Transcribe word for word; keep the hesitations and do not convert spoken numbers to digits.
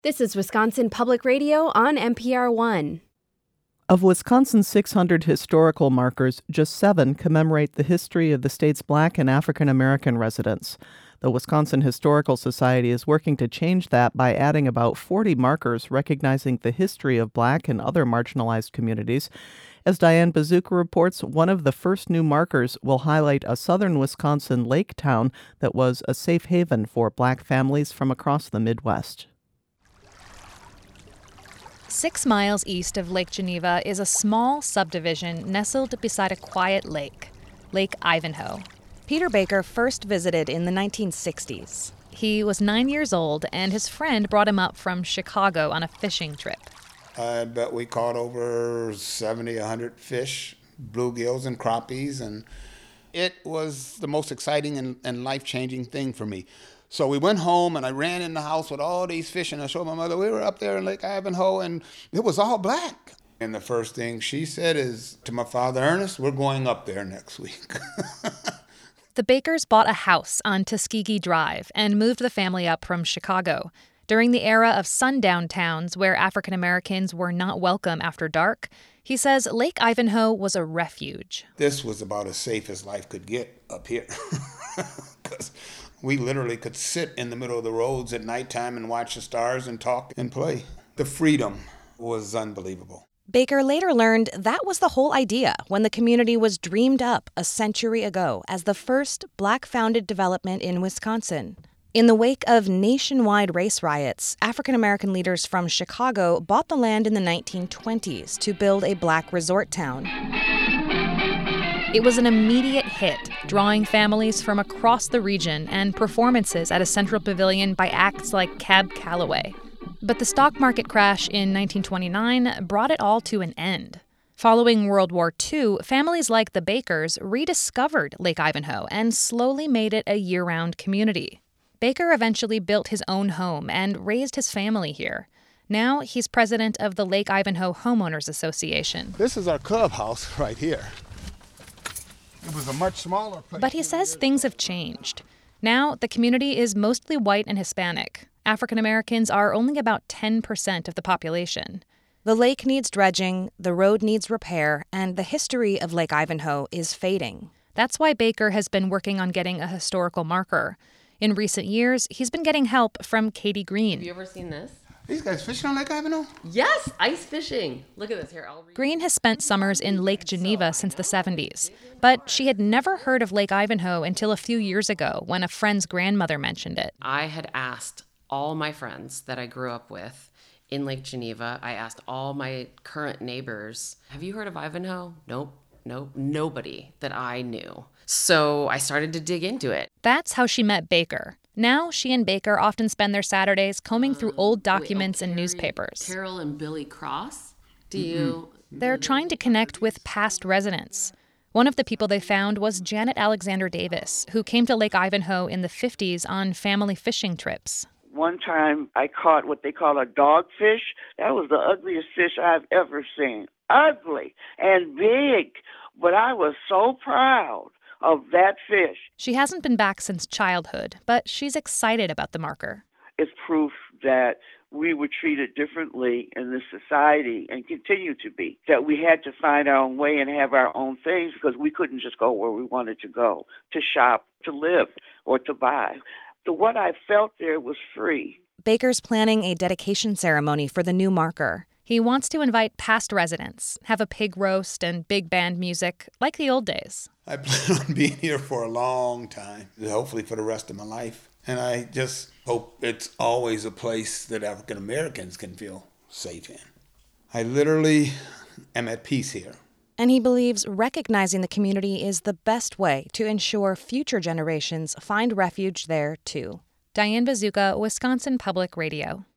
This is Wisconsin Public Radio on N P R One. Of Wisconsin's six hundred historical markers, just seven commemorate the history of the state's Black and African American residents. The Wisconsin Historical Society is working to change that by adding about forty markers recognizing the history of Black and other marginalized communities. As Diane Bazooka reports, one of the first new markers will highlight a southern Wisconsin lake town that was a safe haven for Black families from across the Midwest. Six miles east of Lake Geneva is a small subdivision nestled beside a quiet lake, Lake Ivanhoe. Peter Baker first visited in the nineteen sixties. He was nine years old, and his friend brought him up from Chicago on a fishing trip. I bet we caught over seventy, one hundred fish, bluegills and crappies, and it was the most exciting and, and life-changing thing for me. So we went home, and I ran in the house with all these fish, and I showed my mother, we were up there in Lake Ivanhoe, and it was all black. And the first thing she said is to my father, Ernest, we're going up there next week. The Bakers bought a house on Tuskegee Drive and moved the family up from Chicago. During the era of sundown towns where African Americans were not welcome after dark, he says Lake Ivanhoe was a refuge. This was about as safe as life could get up here. Because we literally could sit in the middle of the roads at nighttime and watch the stars and talk and play. The freedom was unbelievable. Baker later learned that was the whole idea when the community was dreamed up a century ago as the first Black-founded development in Wisconsin. In the wake of nationwide race riots, African American leaders from Chicago bought the land in the nineteen twenties to build a Black resort town. It was an immediate hit, drawing families from across the region and performances at a central pavilion by acts like Cab Calloway. But the stock market crash in nineteen twenty-nine brought it all to an end. Following World War Two, families like the Bakers rediscovered Lake Ivanhoe and slowly made it a year-round community. Baker eventually built his own home and raised his family here. Now he's president of the Lake Ivanhoe Homeowners Association. This is our clubhouse right here. It was a much smaller place. But he says things have changed. Now the community is mostly white and Hispanic. African Americans are only about ten percent of the population. The lake needs dredging, the road needs repair, and the history of Lake Ivanhoe is fading. That's why Baker has been working on getting a historical marker. In recent years, he's been getting help from Katie Green. Have you ever seen this? These guys fishing on Lake Ivanhoe? Yes, ice fishing. Look at this here. I'll read. Green has spent summers in Lake Geneva since the seventies, but she had never heard of Lake Ivanhoe until a few years ago when a friend's grandmother mentioned it. I had asked all my friends that I grew up with in Lake Geneva. I asked all my current neighbors, have you heard of Ivanhoe? Nope, nope, nobody that I knew. So I started to dig into it. That's how she met Baker. Now she and Baker often spend their Saturdays combing through old documents Wait, oh, and Carrie, newspapers. Carol and Billy Cross? Do you... They're trying to connect with past residents. One of the people they found was Janet Alexander Davis, who came to Lake Ivanhoe in the fifties on family fishing trips. One time I caught what they call a dogfish. That was the ugliest fish I've ever seen. Ugly and big, but I was so proud of that fish. She hasn't been back since childhood, but she's excited about the marker. It's proof that we were treated differently in this society and continue to be, that we had to find our own way and have our own things because we couldn't just go where we wanted to go, to shop, to live, or to buy. The what I felt there was free. Baker's planning a dedication ceremony for the new marker. He wants to invite past residents, have a pig roast and big band music, like the old days. I plan on being here for a long time, hopefully for the rest of my life. And I just hope it's always a place that African Americans can feel safe in. I literally am at peace here. And he believes recognizing the community is the best way to ensure future generations find refuge there, too. Diane Bazooka, Wisconsin Public Radio.